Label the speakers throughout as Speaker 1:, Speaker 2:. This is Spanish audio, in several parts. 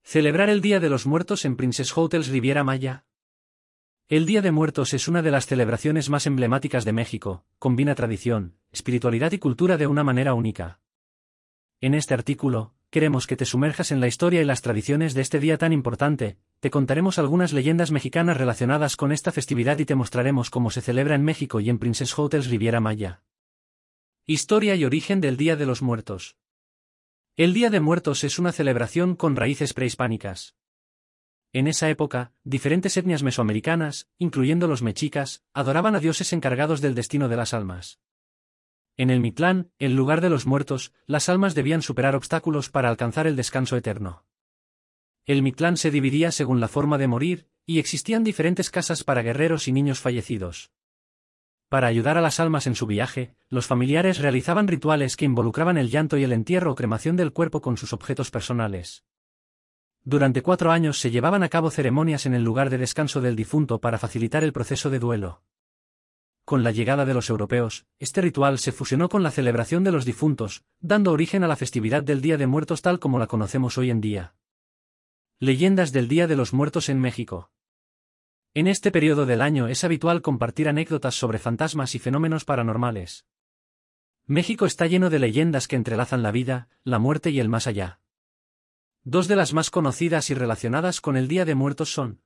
Speaker 1: Celebrar el Día de los Muertos en Princess Hotels Riviera Maya. El Día de Muertos es una de las celebraciones más emblemáticas de México, combina tradición, espiritualidad y cultura de una manera única. En este artículo, queremos que te sumerjas en la historia y las tradiciones de este día tan importante, te contaremos algunas leyendas mexicanas relacionadas con esta festividad y te mostraremos cómo se celebra en México y en Princess Hotels Riviera Maya. Historia y origen del Día de los Muertos. El Día de Muertos es una celebración con raíces prehispánicas. En esa época, diferentes etnias mesoamericanas, incluyendo los mexicas, adoraban a dioses encargados del destino de las almas. En el Mictlán, el lugar de los muertos, las almas debían superar obstáculos para alcanzar el descanso eterno. El Mictlán se dividía según la forma de morir, y existían diferentes casas para guerreros y niños fallecidos. Para ayudar a las almas en su viaje, los familiares realizaban rituales que involucraban el llanto y el entierro o cremación del cuerpo con sus objetos personales. Durante 4 años se llevaban a cabo ceremonias en el lugar de descanso del difunto para facilitar el proceso de duelo. Con la llegada de los europeos, este ritual se fusionó con la celebración de los difuntos, dando origen a la festividad del Día de Muertos tal como la conocemos hoy en día. Leyendas del Día de los Muertos en México. En este periodo del año es habitual compartir anécdotas sobre fantasmas y fenómenos paranormales. México está lleno de leyendas que entrelazan la vida, la muerte y el más allá. 2 de las más conocidas y relacionadas con el Día de Muertos son: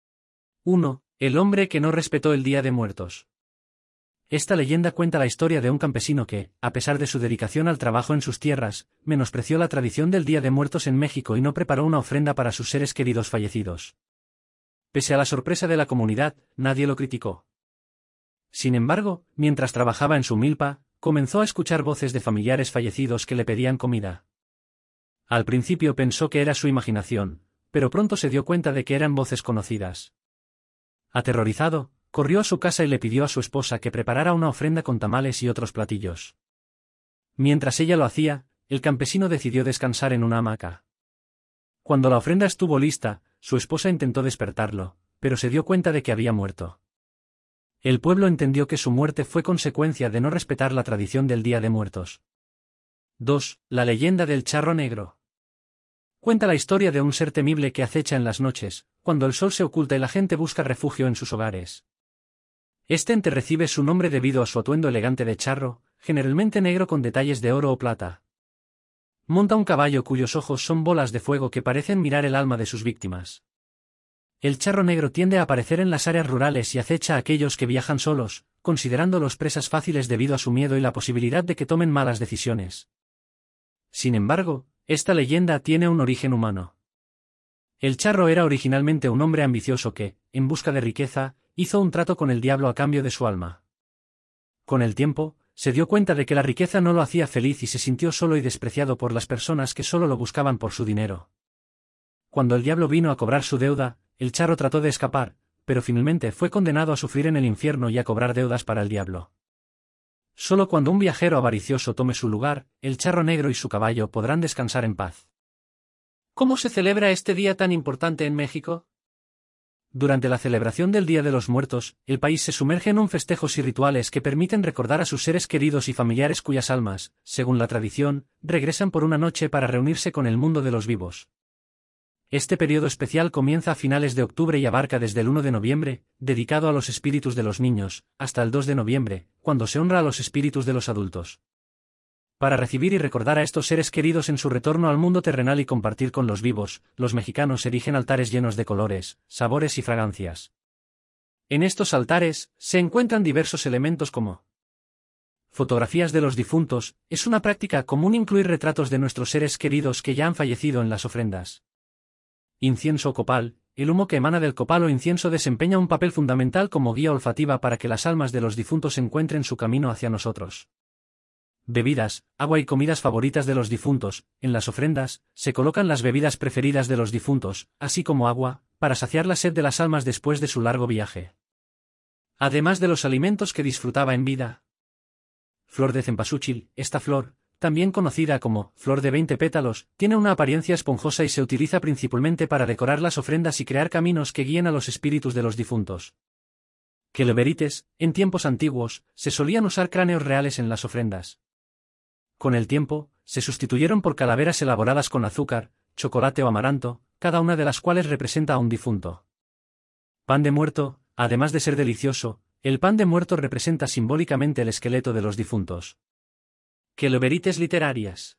Speaker 1: 1. El hombre que no respetó el Día de Muertos. Esta leyenda cuenta la historia de un campesino que, a pesar de su dedicación al trabajo en sus tierras, menospreció la tradición del Día de Muertos en México y no preparó una ofrenda para sus seres queridos fallecidos. Pese a la sorpresa de la comunidad, nadie lo criticó. Sin embargo, mientras trabajaba en su milpa, comenzó a escuchar voces de familiares fallecidos que le pedían comida. Al principio pensó que era su imaginación, pero pronto se dio cuenta de que eran voces conocidas. Aterrorizado, corrió a su casa y le pidió a su esposa que preparara una ofrenda con tamales y otros platillos. Mientras ella lo hacía, el campesino decidió descansar en una hamaca. Cuando la ofrenda estuvo lista, su esposa intentó despertarlo, pero se dio cuenta de que había muerto. El pueblo entendió que su muerte fue consecuencia de no respetar la tradición del Día de Muertos. 2. La leyenda del charro negro. Cuenta la historia de un ser temible que acecha en las noches, cuando el sol se oculta y la gente busca refugio en sus hogares. Este ente recibe su nombre debido a su atuendo elegante de charro, generalmente negro con detalles de oro o plata. Monta un caballo cuyos ojos son bolas de fuego que parecen mirar el alma de sus víctimas. El charro negro tiende a aparecer en las áreas rurales y acecha a aquellos que viajan solos, considerándolos presas fáciles debido a su miedo y la posibilidad de que tomen malas decisiones. Sin embargo, esta leyenda tiene un origen humano. El charro era originalmente un hombre ambicioso que, en busca de riqueza, hizo un trato con el diablo a cambio de su alma. Con el tiempo, se dio cuenta de que la riqueza no lo hacía feliz y se sintió solo y despreciado por las personas que solo lo buscaban por su dinero. Cuando el diablo vino a cobrar su deuda, el charro trató de escapar, pero finalmente fue condenado a sufrir en el infierno y a cobrar deudas para el diablo. Solo cuando un viajero avaricioso tome su lugar, el charro negro y su caballo podrán descansar en paz. ¿Cómo se celebra este día tan importante en México? Durante la celebración del Día de los Muertos, el país se sumerge en festejos y rituales que permiten recordar a sus seres queridos y familiares cuyas almas, según la tradición, regresan por una noche para reunirse con el mundo de los vivos. Este periodo especial comienza a finales de octubre y abarca desde el 1 de noviembre, dedicado a los espíritus de los niños, hasta el 2 de noviembre, cuando se honra a los espíritus de los adultos. Para recibir y recordar a estos seres queridos en su retorno al mundo terrenal y compartir con los vivos, los mexicanos erigen altares llenos de colores, sabores y fragancias. En estos altares, se encuentran diversos elementos como fotografías de los difuntos. Es una práctica común incluir retratos de nuestros seres queridos que ya han fallecido en las ofrendas. Incienso o copal. El humo que emana del copal o incienso desempeña un papel fundamental como guía olfativa para que las almas de los difuntos encuentren su camino hacia nosotros. Bebidas, agua y comidas favoritas de los difuntos. En las ofrendas, se colocan las bebidas preferidas de los difuntos, así como agua, para saciar la sed de las almas después de su largo viaje. Además de los alimentos que disfrutaba en vida. Flor de cempasúchil. Esta flor, también conocida como flor de 20 pétalos, tiene una apariencia esponjosa y se utiliza principalmente para decorar las ofrendas y crear caminos que guíen a los espíritus de los difuntos. Queleberites. En tiempos antiguos, se solían usar cráneos reales en las ofrendas. Con el tiempo, se sustituyeron por calaveras elaboradas con azúcar, chocolate o amaranto, cada una de las cuales representa a un difunto. Pan de muerto, además de ser delicioso, el pan de muerto representa simbólicamente el esqueleto de los difuntos. Queloverites literarias.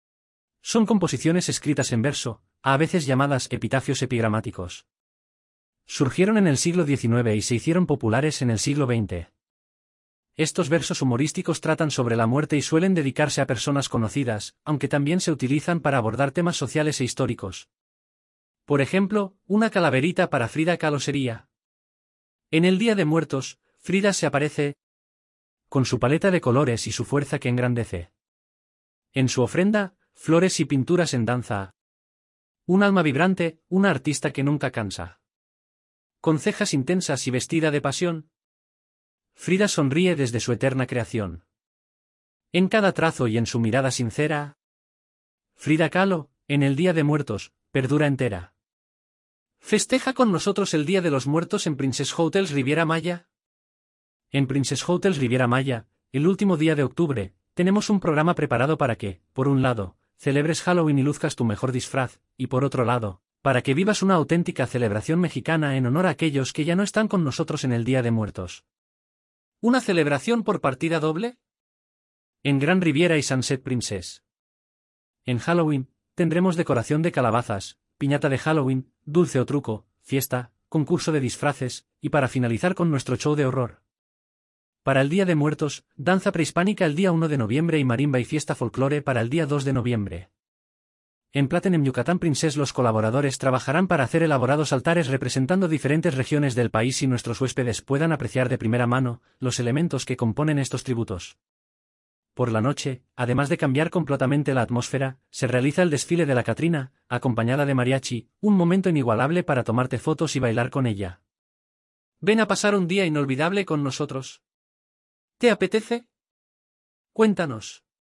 Speaker 1: Son composiciones escritas en verso, a veces llamadas epitafios epigramáticos. Surgieron en el siglo XIX y se hicieron populares en el siglo XX. Estos versos humorísticos tratan sobre la muerte y suelen dedicarse a personas conocidas, aunque también se utilizan para abordar temas sociales e históricos. Por ejemplo, una calaverita para Frida Kahlo sería: en el Día de Muertos, Frida se aparece con su paleta de colores y su fuerza que engrandece. En su ofrenda, flores y pinturas en danza. Un alma vibrante, una artista que nunca cansa. Con cejas intensas y vestida de pasión, Frida sonríe desde su eterna creación. En cada trazo y en su mirada sincera, Frida Kahlo, en el Día de Muertos, perdura entera. Festeja con nosotros el Día de los Muertos en Princess Hotels Riviera Maya. En Princess Hotels Riviera Maya, el último día de octubre, tenemos un programa preparado para que, por un lado, celebres Halloween y luzcas tu mejor disfraz, y por otro lado, para que vivas una auténtica celebración mexicana en honor a aquellos que ya no están con nosotros en el Día de Muertos. ¿Una celebración por partida doble? En Gran Riviera y Sunset Princess. En Halloween, tendremos decoración de calabazas, piñata de Halloween, dulce o truco, fiesta, concurso de disfraces, y para finalizar con nuestro show de horror. Para el Día de Muertos, danza prehispánica el día 1 de noviembre y marimba y fiesta folclore para el día 2 de noviembre. En Platinum Yucatán Princess los colaboradores trabajarán para hacer elaborados altares representando diferentes regiones del país y nuestros huéspedes puedan apreciar de primera mano los elementos que componen estos tributos. Por la noche, además de cambiar completamente la atmósfera, se realiza el desfile de la Catrina, acompañada de mariachi, un momento inigualable para tomarte fotos y bailar con ella. Ven a pasar un día inolvidable con nosotros. ¿Te apetece? Cuéntanos.